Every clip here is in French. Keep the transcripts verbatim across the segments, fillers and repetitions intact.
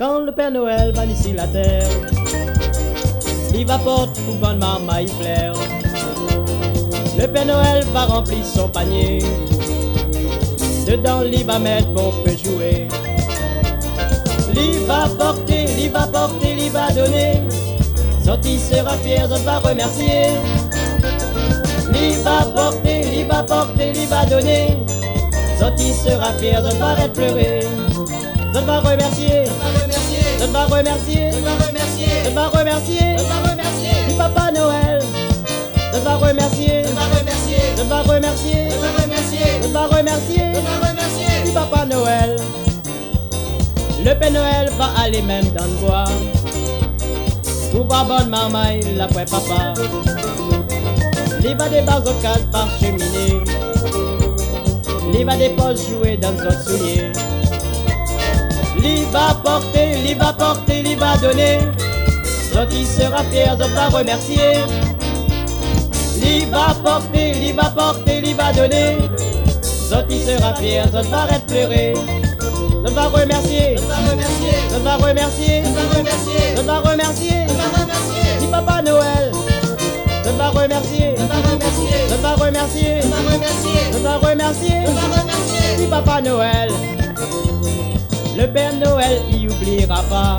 Quand le Père Noël va ici la terre, il va porter pour bonne maman y plaire. Le Père Noël va remplir son panier, dedans il va mettre bon peu jouer. Il va porter, il va porter, il va donner, sorti sera fier, je va remercier. Il va porter, il va porter, il va donner, sorti sera fier, je va arrêter pleurer. Je vais remercier, je vais remercier, je vais remercier, je vais remercier, je vais remercier, du Papa Noël. Je vais remercier, je vais remercier, je vais remercier, je vais remercier, je vais remercier, je vais remercier, du Papa Noël. Le Père Noël va aller même dans le bois pour voir bonne maman l'après papa. Il va débarquer au cadre par cheminée, il va déposer jouer dans notre soulier. Il va porter, il va porter, il va donner, l'autre il sera fier, je vais remercier. Il va porter, il va porter, il va donner, l'autre il sera fier, je vais arrêter pleurer. Je vais remercier, je vais remercier, je vais remercier, je vais remercier, je vais remercier, je vais remercier, du Papa Noël. Je vais remercier, je vais remercier, je vais remercier, je vais remercier, je vais remercier, je vais remercier, du Papa Noël. Le Père Noël y oubliera pas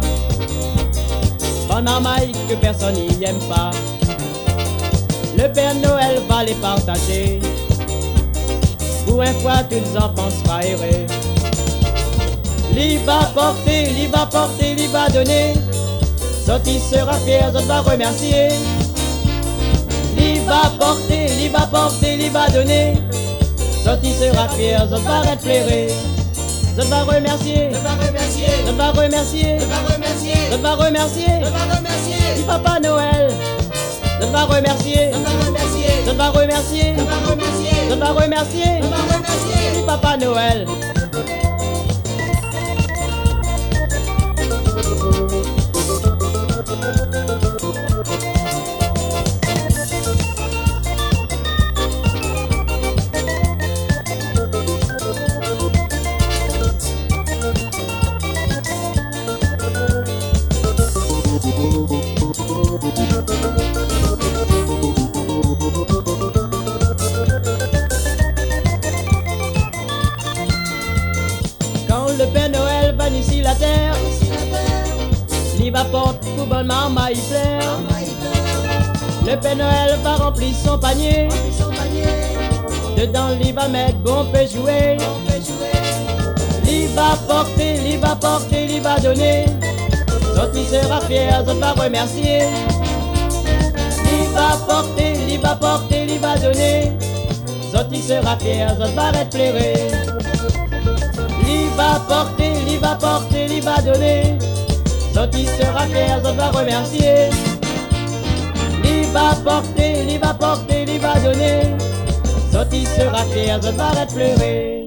bonne maman que personne n'y aime pas. Le Père Noël va les partager, pour une fois tous les enfants seront heureux. Il va porter, il va porter, il va donner, sorti sera fier, je vais remercier. Il va porter, il va porter, il va donner, sorti sera fier, je vais arrêter pleurer. Je vais remercier, je vais remercier, je vais remercier, je vais remercier, je vais remercier, je vais remercier, du Papa Noël. Je vais remercier, je vais remercier, je vais remercier, je vais remercier, je vais remercier, je vais remercier, du Papa Noël. Quand le Père Noël va ici la terre, il va porter pour bonne maman y plaire. Le Père Noël va remplir son panier, dedans il va mettre bon peu jouer. Il va porter, il va porter, il va donner, l'autre il sera fier, je vais remercier. Il va porter, il va porter, il va donner, l'autre il sera fier, je vais arrêter pleurer. Il va porter, il va porter, il va donner, l'autre il sera fier, je vais remercier. Il va porter, il va porter, il va donner, l'autre il sera fier, je vais arrêter pleurer.